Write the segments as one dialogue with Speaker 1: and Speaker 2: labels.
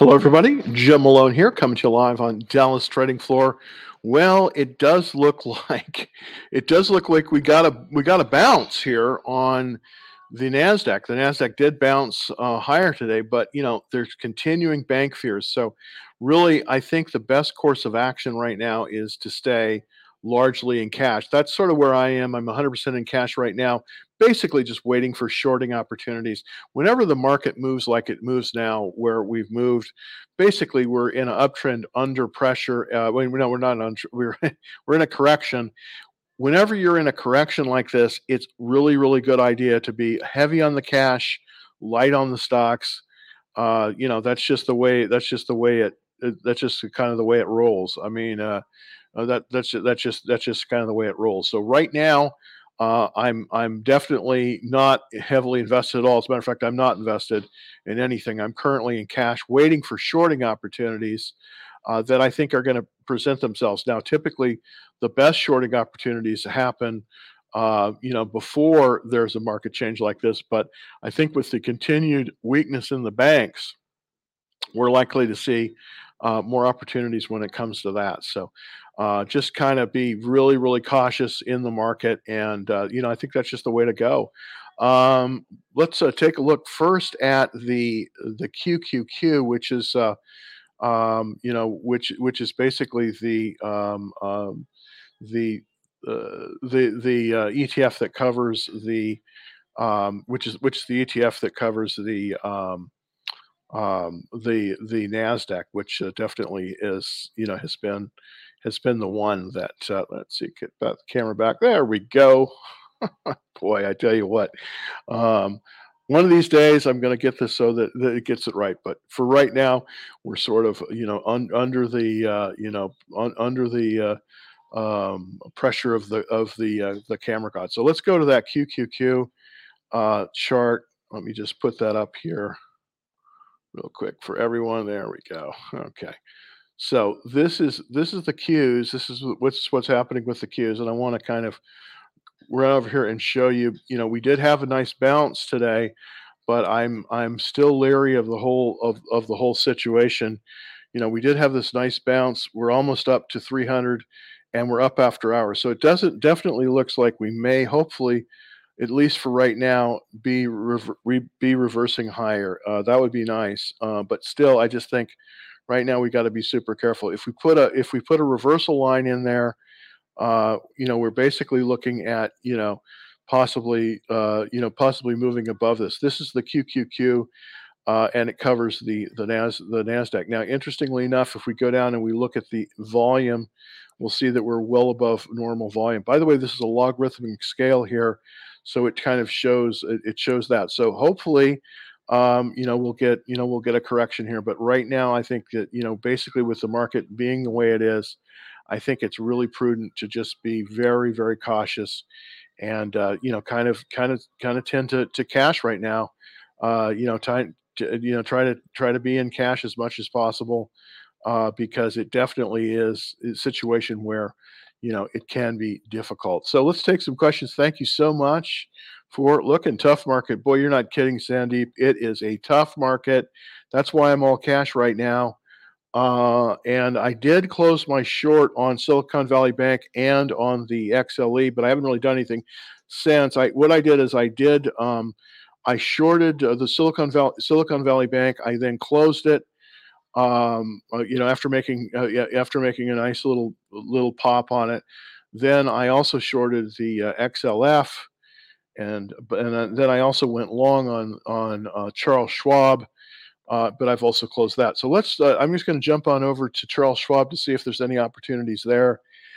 Speaker 1: Hello, everybody. Jim Malone here, coming to you live on Dallas Trading Floor. Well, it does look like we got a bounce here on the Nasdaq. The Nasdaq did bounce higher today, but there's continuing bank fears. So, really, I think the best course of action right now is to stay largely in cash. That's sort of where I am. I'm 100% in cash right now, basically just waiting for shorting opportunities. Whenever the market moves like it moves now, where we've moved, basically we're in an uptrend under pressure. No, we're not on. We're in a correction. Whenever you're in a correction like this, it's really, really good idea to be heavy on the cash, light on the stocks. That's just the way. That's just kind of the way it rolls. I mean, that's just kind of the way it rolls. So right now, I'm definitely not heavily invested at all. As a matter of fact, I'm not invested in anything. I'm currently in cash, waiting for shorting opportunities that I think are going to present themselves. Now, typically, the best shorting opportunities happen, before there's a market change like this. But I think with the continued weakness in the banks, we're likely to see more opportunities when it comes to that. So just kind of be really, really cautious in the market. And, I think that's just the way to go. Let's take a look first at the QQQ, which is which is basically the ETF that covers which is the ETF that covers the Nasdaq, which definitely is has been the one that let's see, get that camera back. There we go. Boy, I tell you what. Um, one of these days, I'm going to get this so that it gets it right. But for right now, we're sort of under the under the pressure of the camera god. So let's go to that QQQ chart. Let me just put that up here real quick for everyone. There we go. Okay. So this is the Qs. This is what's happening with the Qs, and I want to kind of run over here and show you. We did have a nice bounce today, but I'm still leery of the whole situation. We did have this nice bounce. We're almost up to 300, and we're up after hours. So it doesn't definitely looks like we may, hopefully, at least for right now, be reversing higher. That would be nice. But still, I just think right now we got to be super careful. If we put a reversal line in there, we're basically looking at possibly moving above this. This is the QQQ. And it covers the Nasdaq. Now, interestingly enough, if we go down and we look at the volume, we'll see that we're well above normal volume. By the way, this is a logarithmic scale here, so it kind of shows that. So hopefully, we'll get a correction here. But right now, I think that basically with the market being the way it is, I think it's really prudent to just be very, very cautious and kind of tend to cash right now. Try to be in cash as much as possible, because it definitely is a situation where it can be difficult. So let's take some questions. Thank you so much for looking. Tough market. Boy, you're not kidding, Sandeep. It is a tough market. That's why I'm all cash right now. And I did close my short on Silicon Valley Bank and on the XLE, but I haven't really done anything since. What I did is I shorted the Silicon Valley Bank. I then closed it. After making a nice little pop on it. Then I also shorted the XLF, and then I also went long on Charles Schwab. But I've also closed that. So I'm just going to jump on over to Charles Schwab to see if there's any opportunities there.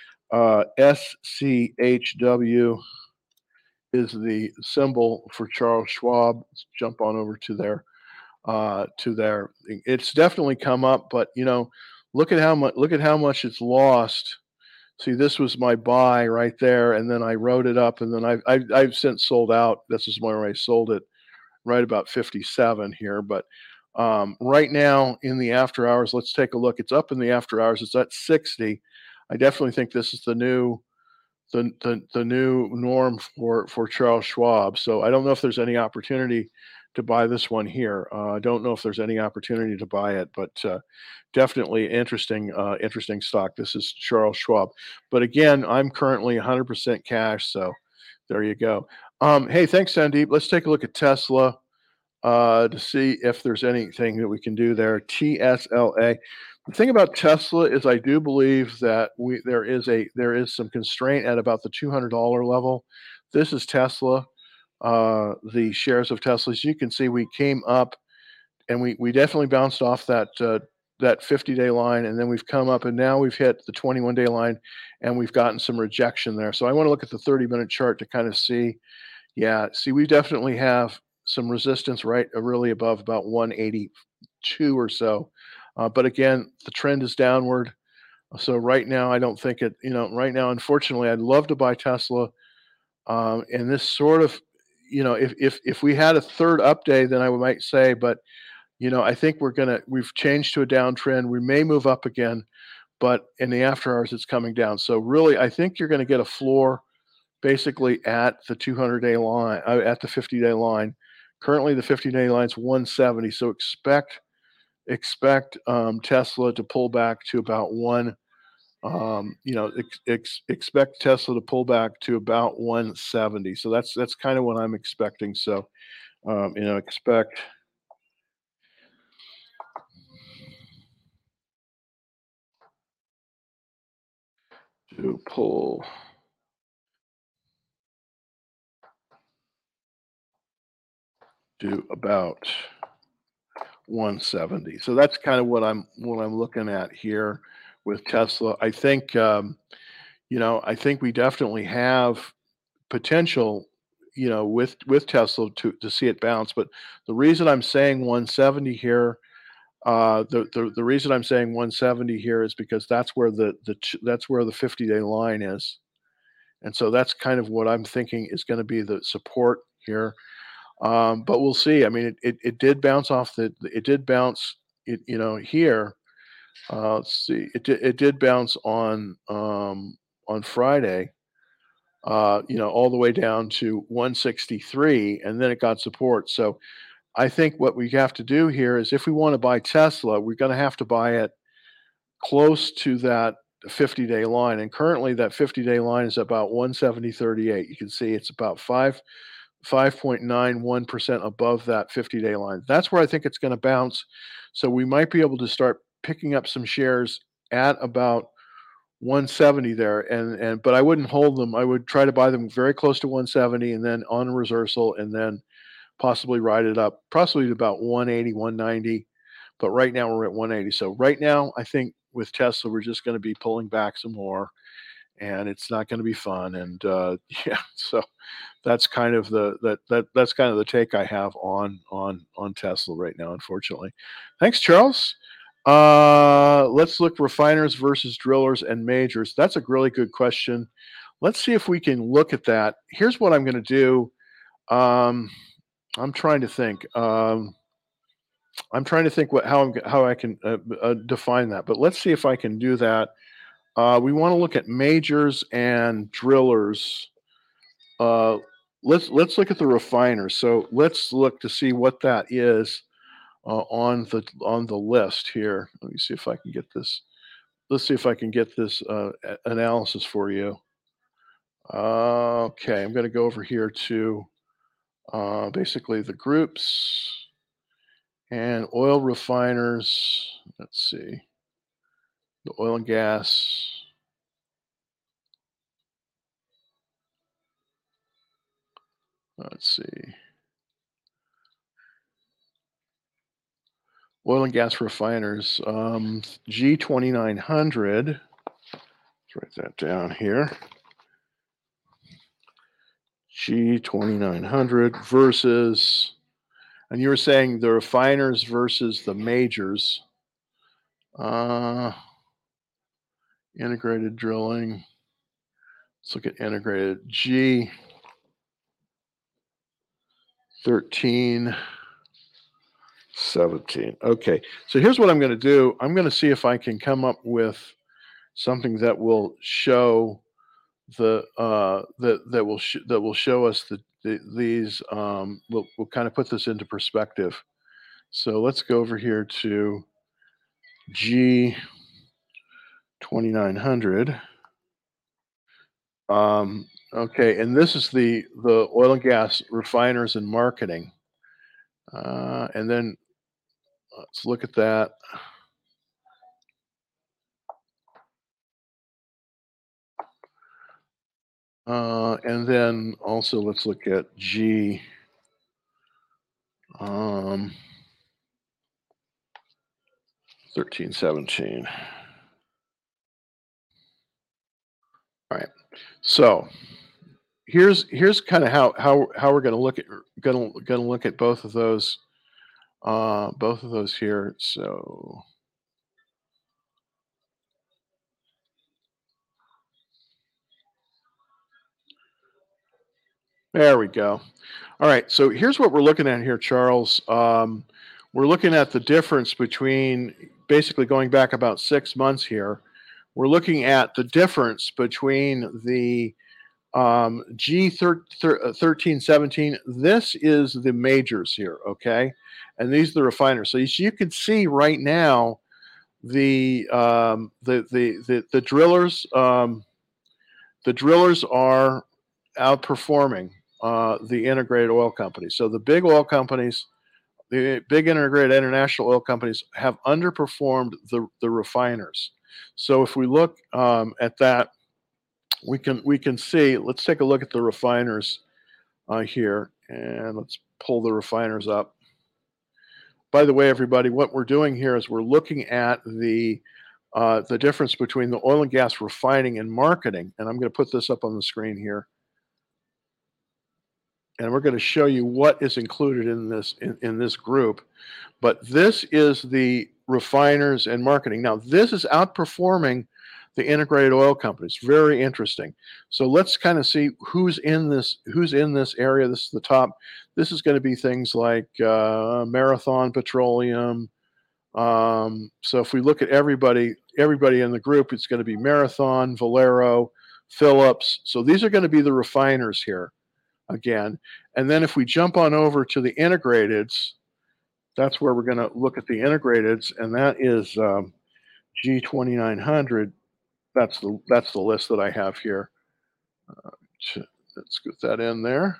Speaker 1: SCHW is the symbol for Charles Schwab. Let's jump on over to there. It's definitely come up, but look at how much it's lost. See, this was my buy right there, and then I wrote it up, and then I've since sold out. This is where I sold it right about 57 here, but right now in the after hours, let's take a look. It's up in the after hours. It's at 60. I definitely think this is the new norm for Charles Schwab. So I don't know if there's any opportunity to buy this one here. I don't know if there's any opportunity to buy it, but definitely interesting stock. This is Charles Schwab. But again, I'm currently 100% cash, so there you go. Hey, thanks, Sandeep. Let's take a look at Tesla to see if there's anything that we can do there. TSLA. The thing about Tesla is I do believe that there is some constraint at about the $200 level. This is Tesla. The shares of Tesla, as you can see, we came up and we definitely bounced off that 50-day line, and then we've come up and now we've hit the 21-day line, and we've gotten some rejection there. So I want to look at the 30-minute chart to kind of see. Yeah, see, we definitely have some resistance right really above about 182 or so. But again, the trend is downward. So right now, I don't think it, right now, unfortunately, I'd love to buy Tesla. And this sort of, if we had a third up day, then I might say, but, I think we've changed to a downtrend. We may move up again, but in the after hours, it's coming down. So really, I think you're going to get a floor basically at the 200-day line, at the 50-day line. Currently, the 50-day line is 170. So expect Tesla to pull back to about expect Tesla to pull back to about 170. So that's kind of what I'm expecting. So expect to pull to about 170. So that's kind of what I'm looking at here with Tesla. I think I think we definitely have potential, with Tesla to see it bounce. But the reason I'm saying 170 here, the reason I'm saying 170 here is because that's where that's where the 50-day line is, and so that's kind of what I'm thinking is going to be the support here. But we'll see. I mean, it did bounce off it did bounce here. Let's see. It did bounce on Friday, all the way down to 163, and then it got support. So I think what we have to do here is if we want to buy Tesla, we're going to have to buy it close to that 50-day line. And currently that 50-day line is about 170.38. You can see it's about 5.91% above that 50-day line. That's where I think it's going to bounce. So we might be able to start picking up some shares at about 170 there, but I wouldn't hold them. I would try to buy them very close to 170 and then on reversal, and then possibly ride it up, possibly to about 180, 190. But right now we're at 180. So right now, I think with Tesla, we're just going to be pulling back some more, and it's not going to be fun. And yeah, so that's kind of that's kind of the take I have on Tesla right now, unfortunately. Thanks, Charles. Let's look refiners versus drillers and majors. That's a really good question. Let's see if we can look at that. Here's what I'm going to do. I'm trying to think. I'm trying to think how I can define that. But let's see if I can do that. We want to look at majors and drillers. Let's look at the refiners. So let's look to see what that is on the list here. Let me see if I can get this. Let's see if I can get this analysis for you. Okay, I'm going to go over here to basically the groups and oil refiners. Let's see, the oil and gas. Let's see. Oil and gas refiners, G2900. Let's write that down here. G2900 versus, and you were saying the refiners versus the majors. Integrated drilling. Let's look at integrated G13. 17. Okay, so here's what I'm going to do. I'm going to see if I can come up with something that will show that will show us these we'll kind of put this into perspective. So let's go over here to G 2900. Okay, and this is the oil and gas refiners and marketing. And then let's look at that. And then also let's look at G 1317. All right. So here's kind of how we're going to look at both of those here. So there we go. All right. So here's what we're looking at here, Charles. We're looking at the difference between basically going back about 6 months here. We're looking at the difference between the G1317. This is the majors here, okay, and these are the refiners. So you can see right now the drillers are outperforming the integrated oil companies. So the big oil companies, the big integrated international oil companies, have underperformed the refiners. So if we look at that, we can see. Let's take a look at the refiners here, and let's pull the refiners up. By the way, everybody, what we're doing here is we're looking at the difference between the oil and gas refining and marketing, and I'm going to put this up on the screen here, and we're going to show you what is included in this group. But this is the refiners and marketing. Now, this is outperforming the integrated oil companies. Very interesting. So let's kind of see who's in this area. This is the top. This is going to be things like Marathon Petroleum. So if we look at everybody in the group, it's going to be Marathon, Valero, Phillips. So these are going to be the refiners here again. And then if we jump on over to the integrateds, that's where we're going to look at the integrateds, and that is G2900. That's the list that I have here. Let's get that in there.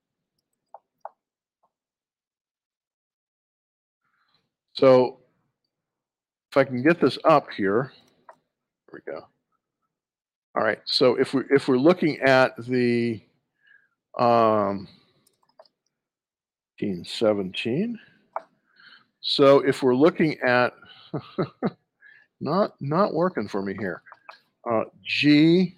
Speaker 1: So if I can get this up here, there we go. All right. So if we're looking at the 17, so if we're looking at not working for me here, G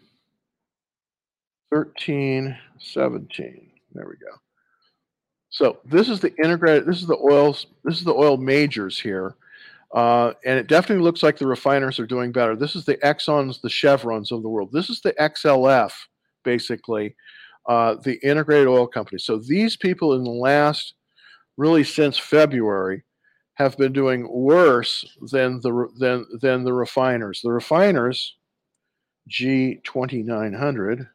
Speaker 1: 1317. There we go. So this is the integrated. This is the oils. This is the oil majors here, and it definitely looks like the refiners are doing better. This is the Exxons, the Chevrons of the world. This is the XLF, basically, the integrated oil company. So these people in the last, really since February, have been doing worse than the refiners. The refiners, G2900,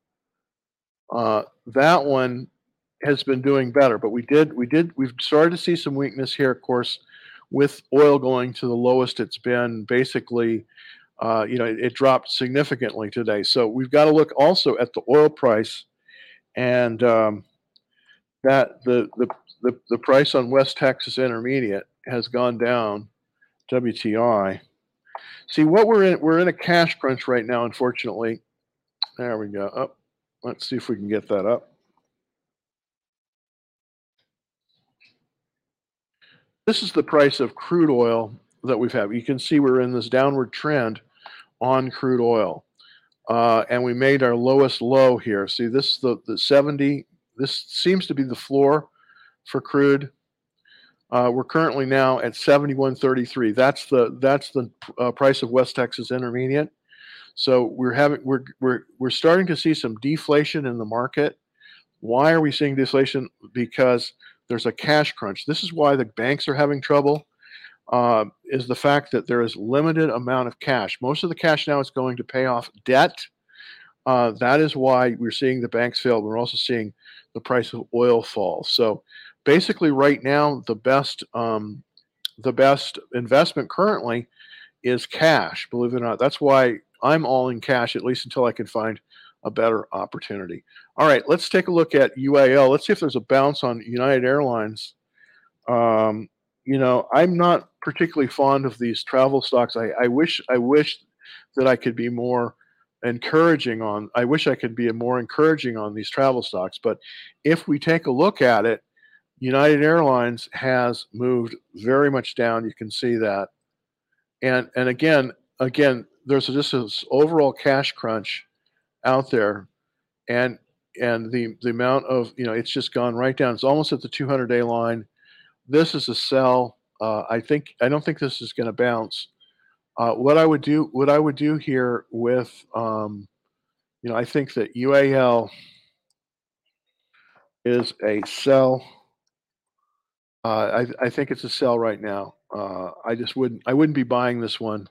Speaker 1: that one has been doing better, but we've started to see some weakness here, of course, with oil going to the lowest it's been. Basically, it dropped significantly today. So we've got to look also at the oil price, and that the price on West Texas Intermediate has gone down, WTI. See, what we're in a cash crunch right now, unfortunately. There we go. Up. Let's see if we can get that up. This is the price of crude oil that we've had. You can see we're in this downward trend on crude oil. And we made our lowest low here. See, this is the 70. This seems to be the floor for crude. We're currently now at 71.33. That's the price of West Texas Intermediate. So we're starting to see some deflation in the market. Why are we seeing deflation? Because there's a cash crunch. This is why the banks are having trouble. Is the fact that there is limited amount of cash. Most of the cash now is going to pay off debt. That is why we're seeing the banks fail. We're also seeing the price of oil fall. So basically, right now, the best investment currently is cash. Believe it or not, that's why I'm all in cash, at least until I can find a better opportunity. All right, let's take a look at UAL. Let's see if there's a bounce on United Airlines. Um, I'm not particularly fond of these travel stocks. I wish that I could be more encouraging on. I wish I could be more encouraging on these travel stocks. But if we take a look at it, United Airlines has moved very much down. You can see that, and again, there's just this overall cash crunch out there, and the amount of it's just gone right down. It's almost at the 200-day line. This is a sell. I don't think this is going to bounce. What I would do here with, I think that UAL is a sell. I think it's a sell right now. I wouldn't be buying this one.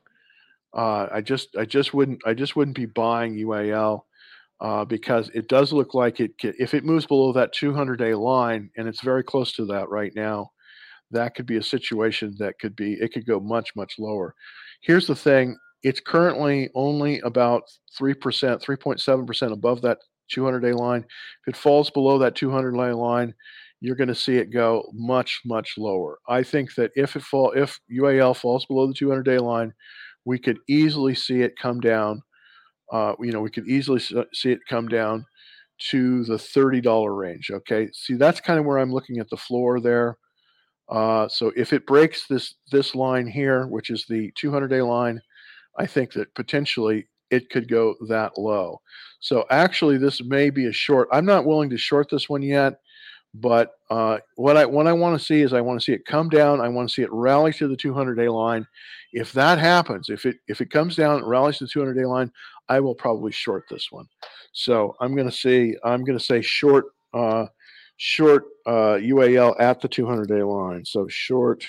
Speaker 1: I just wouldn't be buying UAL because it does look like if it moves below that 200-day line, and it's very close to that right now, that could be a situation that it could go much, much lower. Here's the thing. It's currently only about 3%, 3.7% above that 200-day line. If it falls below that 200-day line, you're going to see it go much, much lower. I think that if UAL falls below the 200-day line, we could easily see it come down. We could easily see it come down to the $30 range. Okay, see that's kind of where I'm looking at the floor there. So if it breaks this line here, which is the 200-day line, I think that potentially it could go that low. So actually, this may be a short. I'm not willing to short this one yet, but what I want to see is I want to see it come down. I want to see it rally to the 200-day line. If that happens, if it comes down, and rallies to the 200-day line, I will probably short this one. So I'm going to say short. Short UAL at the 200-day line. So short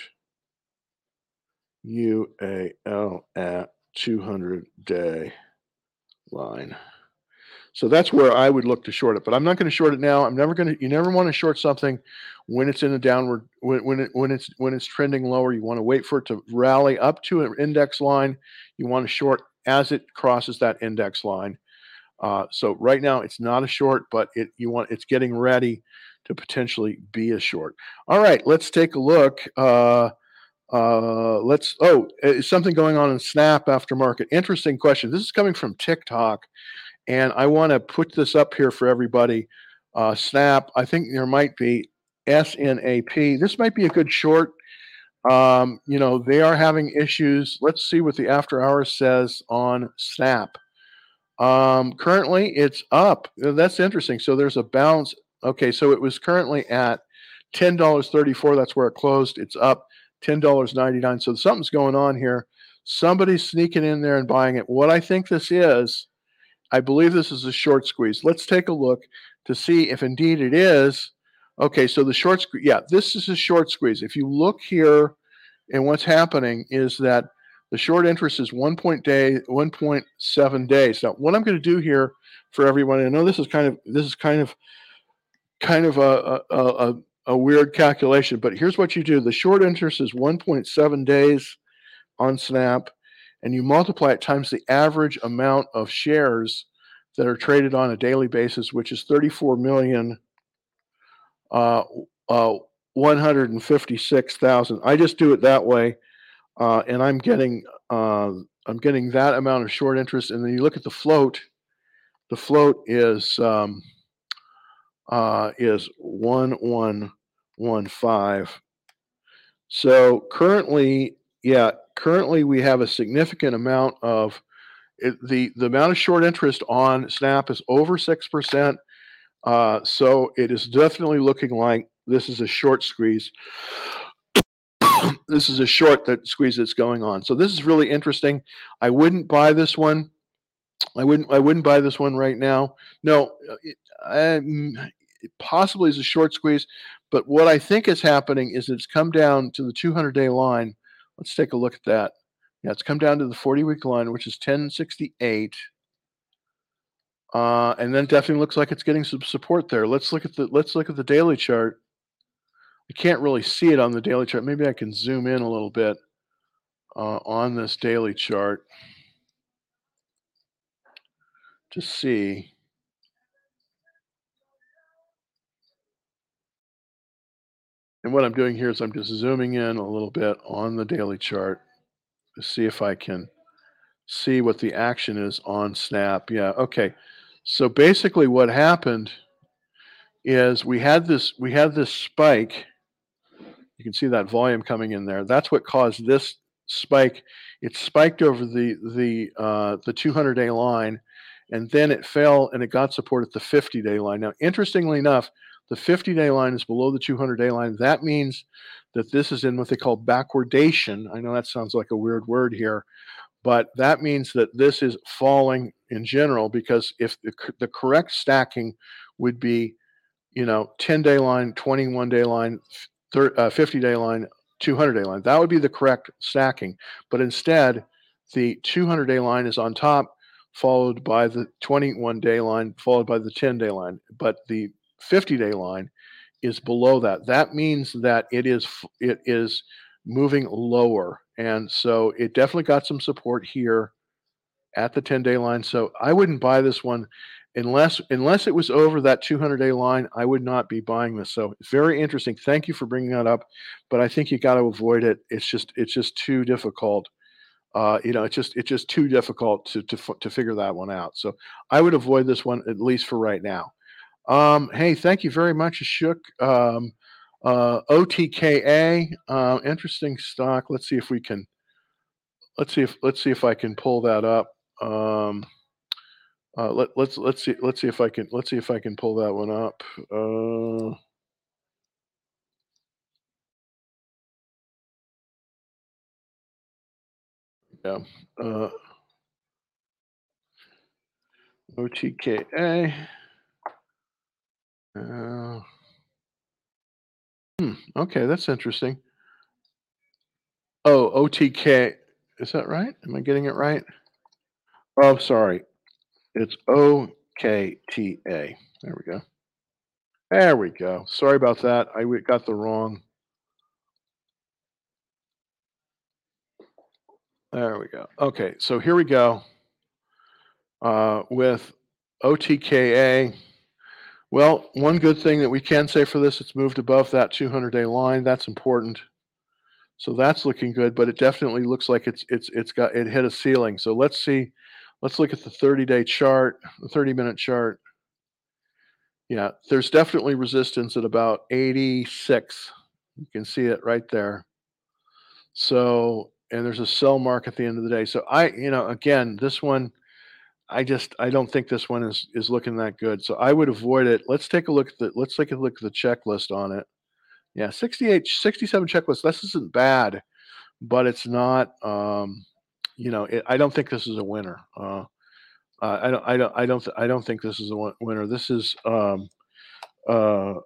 Speaker 1: UAL at 200-day line. So that's where I would look to short it, but I'm not going to short it now. You never want to short something when it's in a downward, when it's trending lower. You want to wait for it to rally up to an index line. You want to short as it crosses that index line. So right now it's not a short, but it's getting ready to potentially be a short. All right, let's take a look. Is something going on in Snap aftermarket? Interesting question. This is coming from TikTok, and I want to put this up here for everybody. Snap, I think there might be SNAP. This might be a good short. They are having issues. Let's see what the after hours says on Snap. Currently it's up. That's interesting. So there's a bounce. Okay, so it was currently at $10.34. That's where it closed. It's up $10.99. So something's going on here. Somebody's sneaking in there and buying it. What I think this is, I believe this is a short squeeze. Let's take a look to see if indeed it is. Okay, so the short squeeze, yeah, this is a short squeeze. If you look here, and what's happening is that the short interest is 1.7 days. Now, what I'm going to do here for everyone, I know this is kind of a weird calculation, but here's what you do: the short interest is 1.7 days on Snap, and you multiply it times the average amount of shares that are traded on a daily basis, which is 34 million. 156,000. I just do it that way, and I'm getting that amount of short interest. And then you look at the float. The float is 1115. So currently we have a significant amount of the amount of short interest on Snap is over 6%. So it is definitely looking like this is a short squeeze. This is a short squeeze that's going on. So this is really interesting. I wouldn't buy this one. I wouldn't buy this one right now. No, it possibly is a short squeeze, but what I think is happening is it's come down to the 200-day line. Let's take a look at that. Yeah, it's come down to the 40-week line, which is 1068. And then definitely looks like it's getting some support there. Let's look at the daily chart. I can't really see it on the daily chart. Maybe I can zoom in a little bit on this daily chart to see. And what I'm doing here is I'm just zooming in a little bit on the daily chart to see if I can see what the action is on Snap. Yeah, okay. So basically what happened is we had this spike. You can see that volume coming in there. That's what caused this spike. It spiked over the 200-day line, and then it fell and it got support at the 50-day line. Now, interestingly enough, the 50-day line is below the 200-day line. That means that this is in what they call backwardation. I know that sounds like a weird word here, but that means that this is falling in general, because if the correct stacking would be, 10-day line, 21-day line, 50-day line, 200-day line. That would be the correct stacking. But instead, the 200-day line is on top, followed by the 21-day line, followed by the 10-day line. But the 50-day line is below that. That means that it is moving lower. And so it definitely got some support here at the 10-day line. So I wouldn't buy this one unless it was over that 200-day line. I would not be buying this. So it's very interesting. Thank you for bringing that up, but I think you got to avoid it. It's just too difficult. It's just too difficult to figure that one out. So I would avoid this one, at least for right now. Hey, thank you very much, Ashok. OTKA, interesting stock. Let's see if I can pull that up. Um, let's see if I can pull that one up. Yeah. Uh, OTKA. Uh, okay, that's interesting. Oh, OTK. Is that right? Am I getting it right? Oh, sorry. It's OKTA. There we go. There we go. Sorry about that. Got the wrong. There we go. Okay, so here we go with OTKA. Well, one good thing that we can say for this, it's moved above that 200-day line. That's important. So that's looking good, but it definitely looks like it hit a ceiling. So let's see. Let's look at the 30-day chart, the 30-minute chart. Yeah, there's definitely resistance at about 86. You can see it right there. So, and there's a sell mark at the end of the day. So again, this one, I don't think this one is looking that good. So I would avoid it. Let's take a look at the checklist on it. Yeah, 68, 67 checklist. This isn't bad, but it's not. I don't think this is a winner. I don't think this is a winner. This is uh,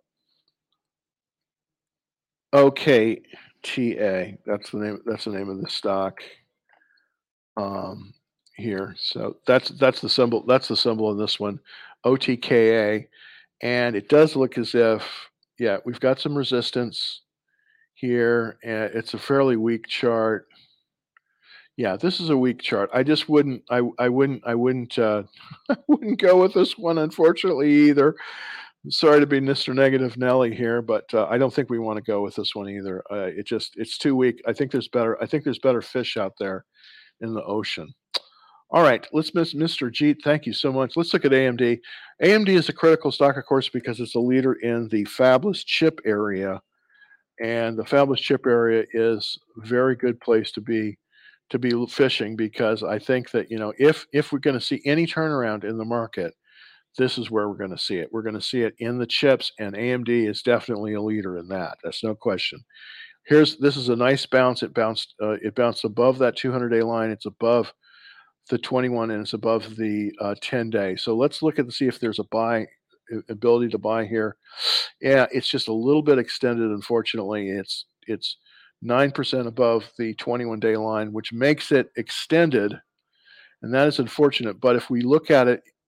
Speaker 1: OKTA. That's the name. That's the name of the stock. Um, Here. So that's the symbol. That's the symbol in this one, OTKA, and it does look as if, yeah, we've got some resistance here, and it's a fairly weak chart. Yeah, this is a weak chart. I just wouldn't. I wouldn't. I wouldn't go with this one, unfortunately, either. Sorry to be Mr. Negative Nelly here, but I don't think we want to go with this one either. It's too weak. I think there's better. I think there's better fish out there in the ocean. All right, let's miss Mr. Jeet. Thank you so much. Let's look at AMD. AMD is a critical stock, of course, because it's a leader in the fabless chip area, and the fabless chip area is a very good place to be fishing, because I think that, if we're going to see any turnaround in the market, this is where we're going to see it. We're going to see it in the chips, and AMD is definitely a leader in that. That's no question. This is a nice bounce. It bounced above that 200-day line. It's above the 21, and it's above the 10-day. So let's look at see if there's a ability to buy here. Yeah, it's just a little bit extended. Unfortunately, it's 9% above the 21-day line, which makes it extended, and that is unfortunate. But if we look at it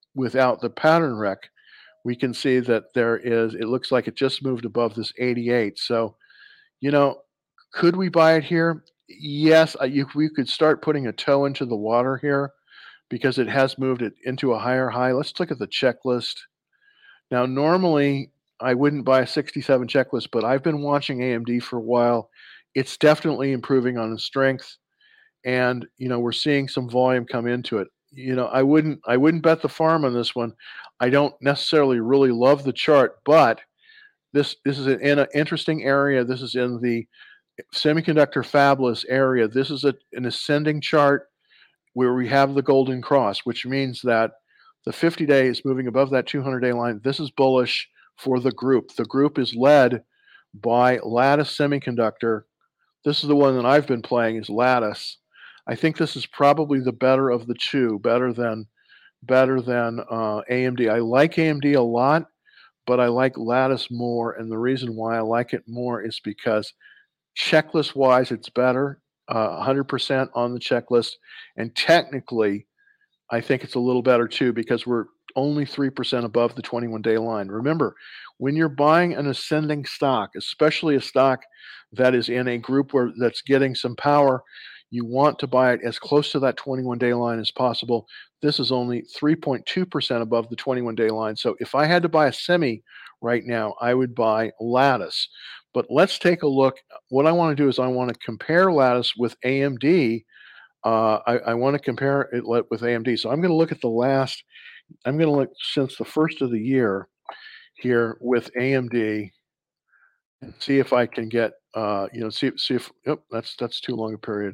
Speaker 1: without the pattern rec, we can see that it looks like it just moved above this 88. So, you know, could we buy it here? Yes, we could start putting a toe into the water here because it has moved it into a higher high. Let's look at the checklist. Now, normally I wouldn't buy a 67 checklist, but I've been watching AMD for a while. It's definitely improving on the strength, and we're seeing some volume come into it. I wouldn't bet the farm on this one. I don't necessarily really love the chart, but this is in an interesting area. This is in the semiconductor fabless area. This is an ascending chart where we have the golden cross, which means that the 50-day is moving above that 200-day line. This is bullish for the group. The group is led by Lattice Semiconductor. This is the one that I've been playing, is Lattice. I think this is probably the better of the two, better than AMD. I like AMD a lot, but I like Lattice more, and the reason why I like it more is because checklist wise, it's better, 100% on the checklist, and technically, I think it's a little better too because we're only 3% above the 21-day line. Remember, when you're buying an ascending stock, especially a stock that is in a group that's getting some power, you want to buy it as close to that 21-day line as possible. This is only 3.2% above the 21-day line. So if I had to buy a semi right now, I would buy Lattice. But let's take a look. What I want to do is I want to compare Lattice with AMD. I want to compare it with AMD. So I'm going to look at I'm going to look since the first of the year here with AMD and see if I can get, see if, yep, that's too long a period.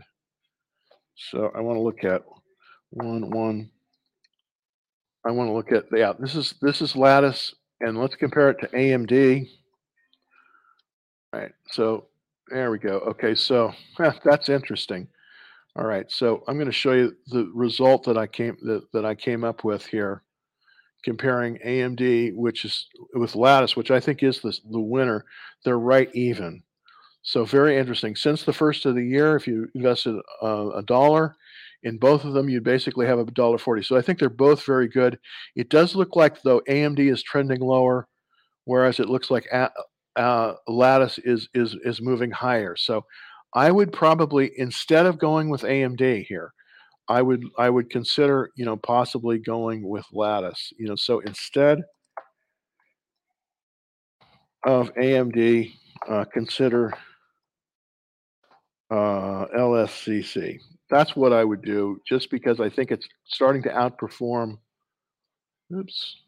Speaker 1: So I want to look at one. I want to look at, yeah, this is Lattice, and let's compare it to AMD. All right, so there we go. Okay, so that's interesting. All right, so I'm going to show you the result that I came up with here, comparing AMD, which is with Lattice, which I think is the winner. They're right even. So very interesting. Since the first of the year, if you invested a dollar in both of them, you'd basically have $1.40. So I think they're both very good. It does look like though AMD is trending lower, whereas it looks like Lattice is moving higher. So I would probably, instead of going with AMD here, I would consider possibly going with Lattice. So instead of AMD, consider LSCC. That's what I would do, just because I think it's starting to outperform. Oops.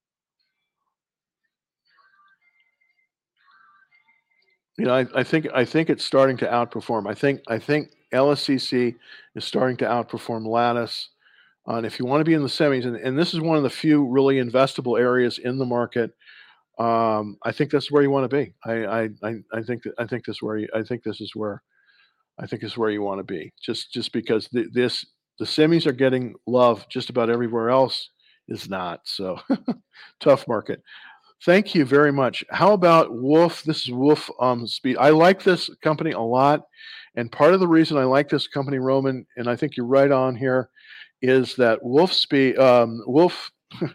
Speaker 1: I think it's starting to outperform. I think LSCC is starting to outperform Lattice. And if you want to be in the semis, and this is one of the few really investable areas in the market, I think that's where you want to be. I think this is where you want to be. Just because the semis are getting love, just about everywhere else is not. So tough market. Thank you very much. How about Wolf? This is Wolf Speed. I like this company a lot, and part of the reason I like this company, Roman, and I think you're right on here, is that Wolf Speed, Wolf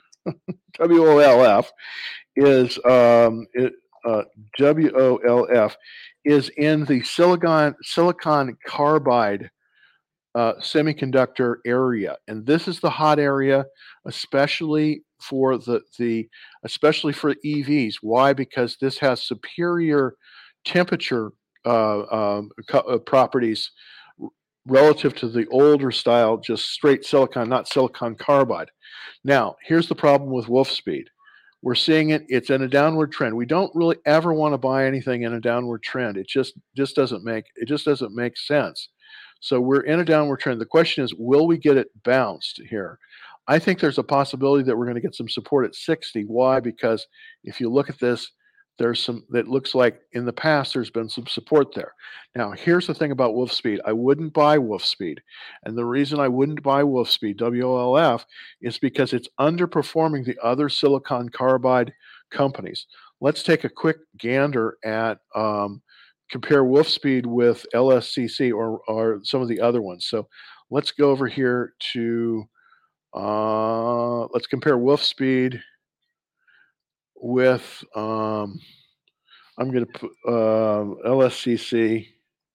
Speaker 1: WOLF is uh, WOLF is in the silicon carbide semiconductor area, and this is the hot area, especially for especially for EVs. Why? Because this has superior temperature properties relative to the older style, just straight silicon, not silicon carbide. Now, here's the problem with Wolfspeed. We're seeing it's in a downward trend. We don't really ever want to buy anything in a downward trend. It just doesn't make sense. So we're in a downward trend. The question is, will we get it bounced here? I think there's a possibility that we're going to get some support at 60. Why? Because if you look at this, there's some that looks like in the past there's been some support there. Now, here's the thing about Wolfspeed. I wouldn't buy Wolfspeed. And the reason I wouldn't buy Wolfspeed, WLF, is because it's underperforming the other silicon carbide companies. Let's take a quick gander at compare Wolfspeed with LSCC or some of the other ones. So let's go over here to Let's compare Wolfspeed with, I'm going to put LSCC,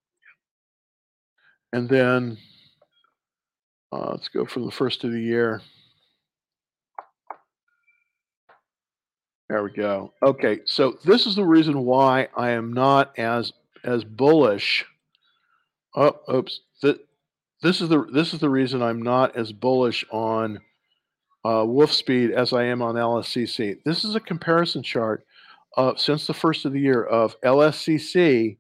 Speaker 1: and then let's go from the first of the year. There we go. Okay, so this is the reason why I am not as bullish. Oh, oops. This is the reason I'm not as bullish on Wolfspeed as I am on LSCC. This is a comparison chart since the first of the year of LSCC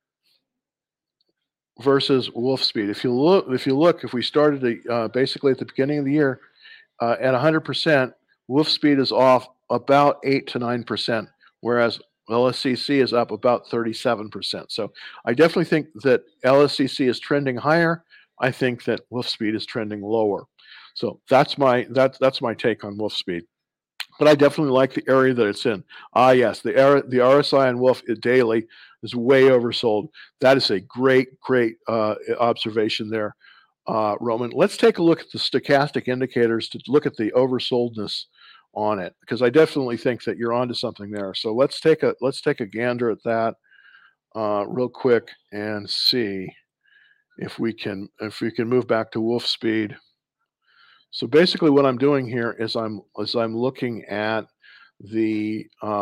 Speaker 1: versus Wolfspeed. If we started basically at the beginning of the year at 100%, Wolfspeed is off about 8 to 9%, whereas LSCC is up about 37%. So I definitely think that LSCC is trending higher. I think that Wolfspeed is trending lower. So that's my take on Wolfspeed. But I definitely like the area that it's in. Ah, yes, the RSI on Wolf daily is way oversold. That is a great observation there, Roman. Let's take a look at the stochastic indicators to look at the oversoldness on it, because I definitely think that you're onto something there. So let's take a gander at that real quick and see if we can move back to Wolfspeed. So basically, what I'm doing here is I'm looking at the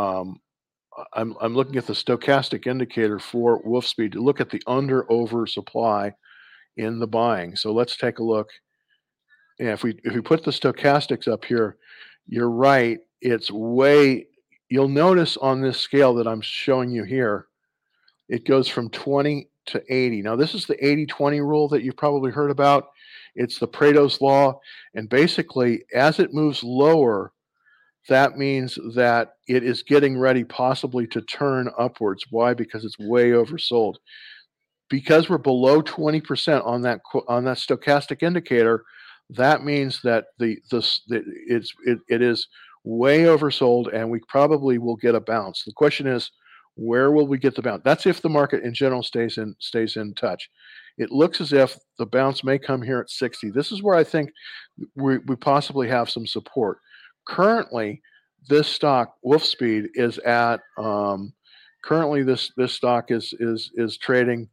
Speaker 1: I'm looking at the stochastic indicator for Wolfspeed to look at the under over supply in the buying. So let's take a look. Yeah, if we put the stochastics up here, you're right. It's way. You'll notice on this scale that I'm showing you here, it goes from 20 to 80. Now, this is the 80-20 rule that you've probably heard about. It's the Pareto's law. And basically, as it moves lower, that means that it is getting ready possibly to turn upwards. Why? Because it's way oversold. Because we're below 20% on that stochastic indicator, that means that it is way oversold, and we probably will get a bounce. The question is, where will we get the bounce? That's if the market in general stays in touch. It looks as if the bounce may come here at 60. This is where I think we possibly have some support. Currently, this stock Wolfspeed is at. Currently, this stock is trading.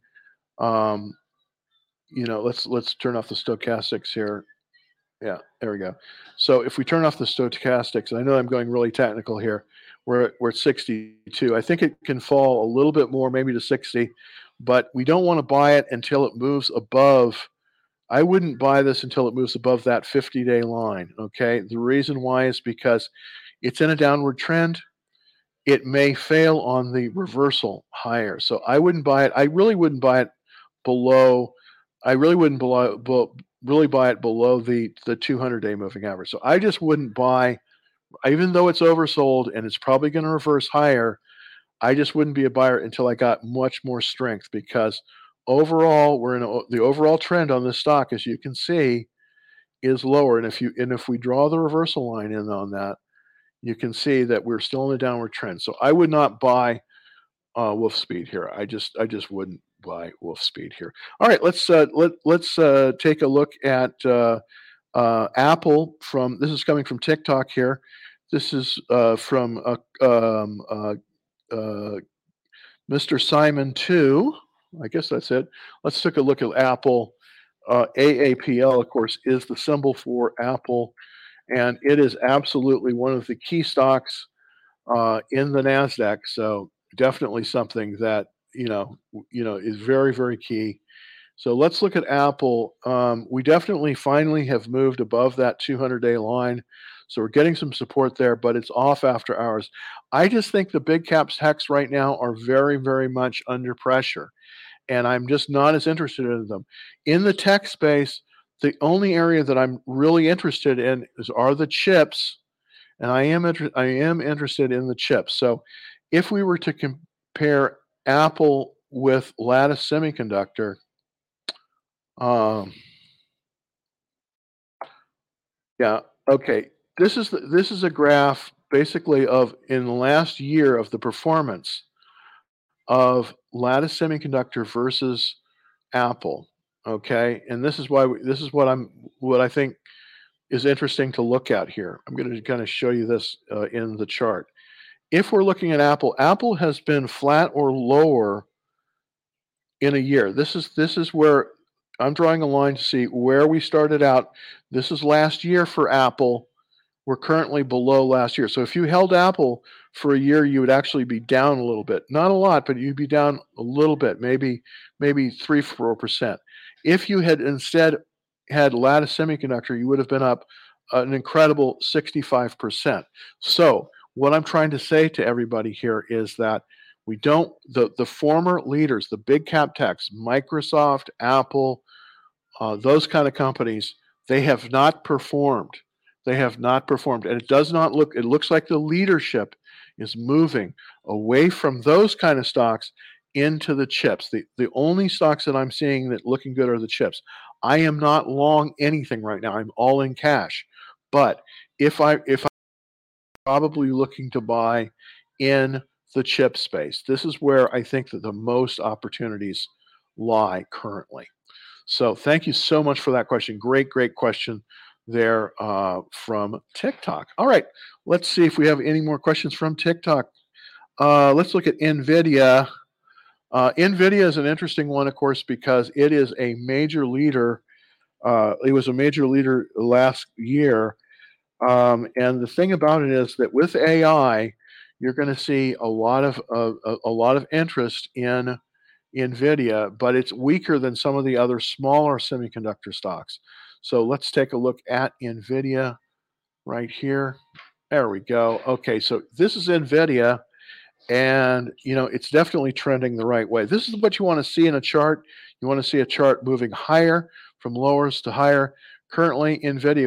Speaker 1: Let's turn off the stochastics here. Yeah, there we go. So if we turn off the stochastics, I know I'm going really technical here. We're at 62. I think it can fall a little bit more, maybe to 60, but we don't want to buy it until it moves above. I wouldn't buy this until it moves above that 50-day line. Okay. The reason why is because it's in a downward trend. It may fail on the reversal higher. So I wouldn't buy it. I really wouldn't buy it below. I really wouldn't really buy it below the 200-day moving average. So I just wouldn't buy, even though it's oversold and it's probably going to reverse higher. I just wouldn't be a buyer until I got much more strength, because overall the overall trend on this stock, as you can see, is lower. And if we draw the reversal line in on that, you can see that we're still in a downward trend. So I would not buy Wolfspeed here. I just wouldn't buy Wolfspeed here. All right, let's take a look at Apple. This is coming from TikTok here. This is from Mr. Simon 2. I guess that's it. Let's take a look at Apple. AAPL, of course, is the symbol for Apple, and it is absolutely one of the key stocks in the Nasdaq. So definitely something that is very, very key. So let's look at Apple. We definitely finally have moved above that 200-day line. So we're getting some support there, but it's off after hours. I just think the big caps techs right now are very, very much under pressure, and I'm just not as interested in them. In the tech space, the only area that I'm really interested in are the chips, and I am interested in the chips. So if we were to compare Apple with Lattice Semiconductor, yeah, okay. This is a graph basically of in the last year of the performance of Lattice Semiconductor versus Apple. Okay, and this is what I think is interesting to look at here. I'm going to kind of show you this in the chart. If we're looking at Apple, Apple has been flat or lower in a year. This is where I'm drawing a line to see where we started out. This is last year for Apple. We're currently below last year. So if you held Apple for a year, you would actually be down a little bit. Not a lot, but you'd be down a little bit, maybe 3-4%. If you had instead had Lattice Semiconductor, you would have been up an incredible 65%. So what I'm trying to say to everybody here is that we don't the former leaders, the big cap techs, Microsoft, Apple, those kind of companies, they have not performed. They have not performed. And it does not look, it looks like the leadership is moving away from those kind of stocks into the chips. The only stocks that I'm seeing that looking good are the chips. I am not long anything right now. I'm all in cash. But if I'm probably looking to buy in the chip space, this is where I think that the most opportunities lie currently. So thank you so much for that question. Great, great question there from TikTok. All right, let's see if we have any more questions from TikTok. Let's look at NVIDIA. NVIDIA is an interesting one, of course, because it is a major leader. It was a major leader last year. And the thing about it is that with AI, you're going to see a lot of interest in NVIDIA, but it's weaker than some of the other smaller semiconductor stocks. So let's take a look at NVIDIA right here. There we go. Okay, so this is NVIDIA, and it's definitely trending the right way. This is what you want to see in a chart. You want to see a chart moving higher from lowers to higher. Currently, NVIDIA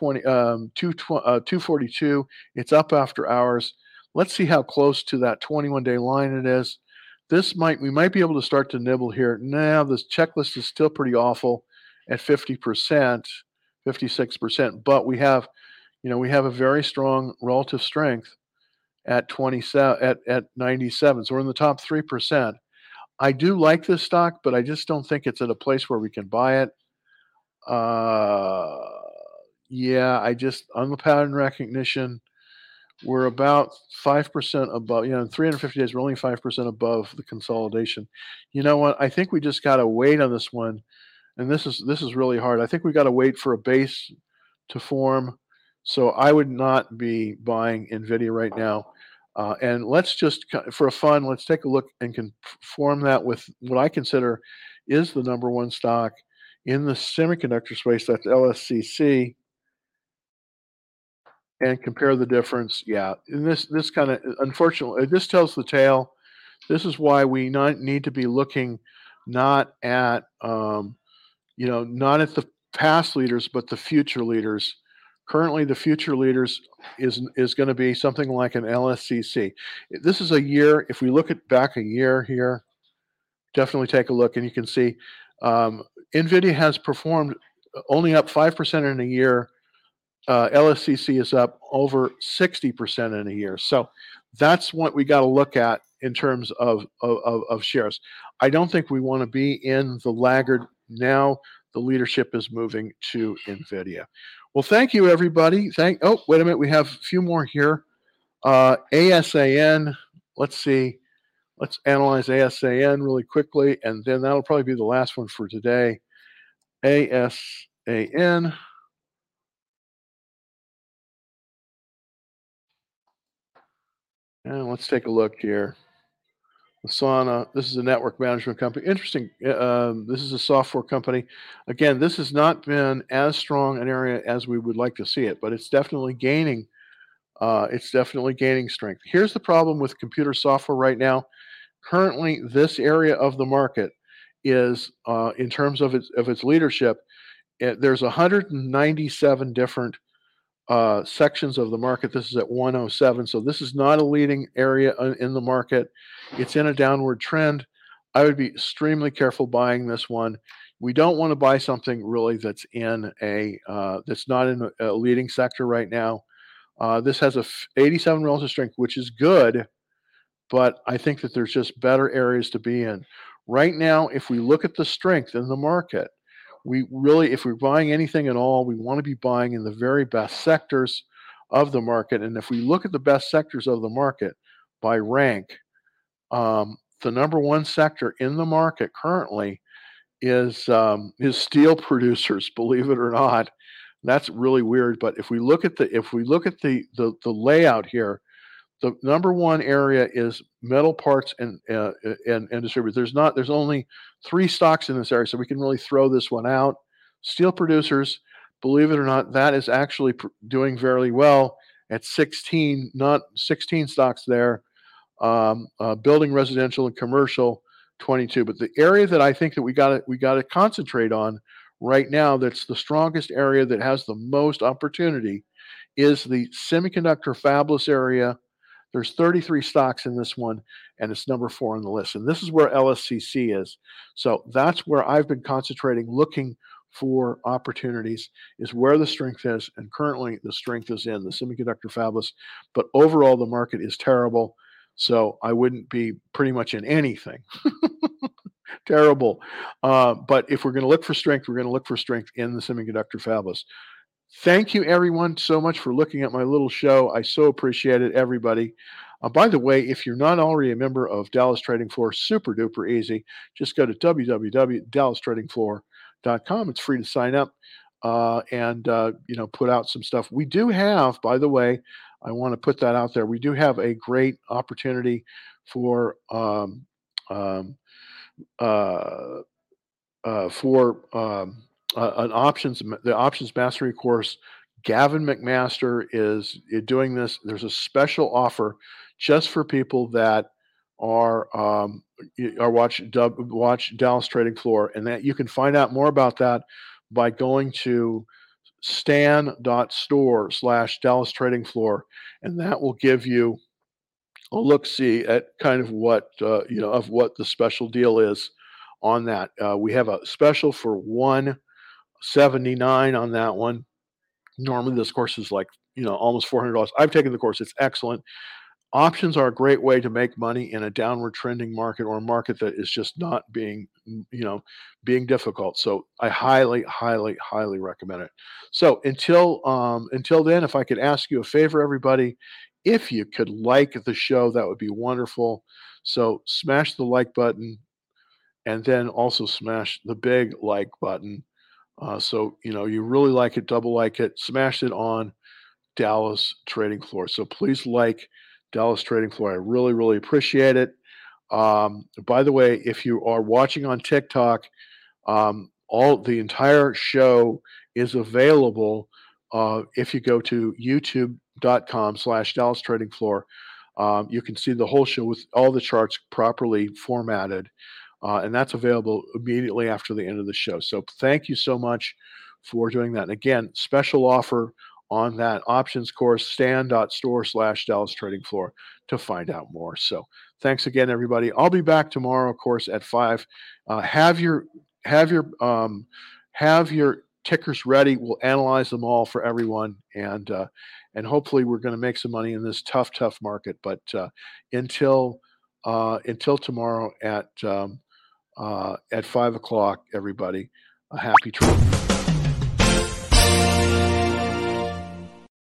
Speaker 1: 242. It's up after hours. Let's see how close to that 21-day line it is. We might be able to start to nibble here. Now this checklist is still pretty awful at 50%, 56%, but we have a very strong relative strength at 27 at 97. So we're in the top 3%. I do like this stock, but I just don't think it's at a place where we can buy it. Yeah, on the pattern recognition, we're about 5% above, in 350 days, we're only 5% above the consolidation. You know what? I think we just got to wait on this one. And this is really hard. I think we got to wait for a base to form. So I would not be buying NVIDIA right now. And let's just, for fun, let's take a look and conform that with what I consider is the number one stock in the semiconductor space. That's LSCC. And compare the difference. Yeah, and this kind of, unfortunately, this tells the tale. This is why we need to be looking not at not at the past leaders, but the future leaders. Currently, the future leaders is going to be something like an LSCC. This is a year. If we look at back a year here, definitely take a look, and you can see NVIDIA has performed only up 5% in a year. LSCC is up over 60% in a year. So that's what we got to look at in terms of shares. I don't think we want to be in the laggard now. The leadership is moving to NVIDIA. Well, thank you, everybody. Oh, wait a minute. We have a few more here. ASAN. Let's see. Let's analyze ASAN really quickly, and then that'll probably be the last one for today. ASAN. And let's take a look here. Asana, this is a network management company. Interesting. This is a software company. Again, this has not been as strong an area as we would like to see it, but it's definitely gaining. It's definitely gaining strength. Here's the problem with computer software right now. Currently, this area of the market is, in terms of its leadership, there's 197 different sections of the market. This is at 107. So this is not a leading area in the market. It's in a downward trend. I would be extremely careful buying this one. We don't want to buy something really that's in that's not in a leading sector right now. This has a 87 relative strength, which is good, but I think that there's just better areas to be in. Right now, if we look at the strength in the market, We really, if we're buying anything at all, we want to be buying in the very best sectors of the market. And if we look at the best sectors of the market by rank, the number one sector in the market currently is steel producers. Believe it or not, that's really weird. But if we look at the layout here, the number one area is metal parts and distributors. There's only three stocks in this area, so we can really throw this one out. Steel producers, believe it or not, that is actually doing very well at 16, not 16 stocks there. Building, residential, and commercial, 22. But the area that I think that we got to concentrate on right now, that's the strongest area that has the most opportunity, is the semiconductor fabless area. There's 33 stocks in this one, and it's number 4 on the list. And this is where LSCC is. So that's where I've been concentrating, looking for opportunities, is where the strength is. And currently, the strength is in the semiconductor fabless. But overall, the market is terrible. So I wouldn't be pretty much in anything. Terrible. But if we're going to look for strength, we're going to look for strength in the semiconductor fabless. Thank you, everyone, so much for looking at my little show. I so appreciate it, everybody. By the way, if you're not already a member of Dallas Trading Floor, super duper easy. Just go to www.dallastradingfloor.com. It's free to sign up and put out some stuff. We do have, by the way, I want to put that out there. We do have a great opportunity for an options mastery course. Gavin McMaster is doing this. There's a special offer just for people that are watch Dallas Trading Floor, and that you can find out more about that by going to stan.store/Dallas Trading Floor, and that will give you a look-see at kind of what of what the special deal is on that. We have a special for $179 on that one. Normally, this course is like almost $400. I've taken the course; it's excellent. Options are a great way to make money in a downward trending market, or a market that is just not being difficult. So I highly, highly, highly recommend it. So until then, if I could ask you a favor, everybody, if you could like the show, that would be wonderful. So smash the like button, and then also smash the big like button. So you really like it, double like it, smash it on Dallas Trading Floor. So please like Dallas Trading Floor. I really, really appreciate it. By the way, if you are watching on TikTok, the entire show is available if you go to youtube.com/Dallas Trading Floor. You can see the whole show with all the charts properly formatted. And that's available immediately after the end of the show. So thank you so much for doing that. And again, special offer on that options course, stan.store/Dallas Trading Floor to find out more. So thanks again, everybody. I'll be back tomorrow, of course, at 5. Have your tickers ready. We'll analyze them all for everyone, and hopefully we're going to make some money in this tough market. But until tomorrow at 5 o'clock, everybody, a happy trading.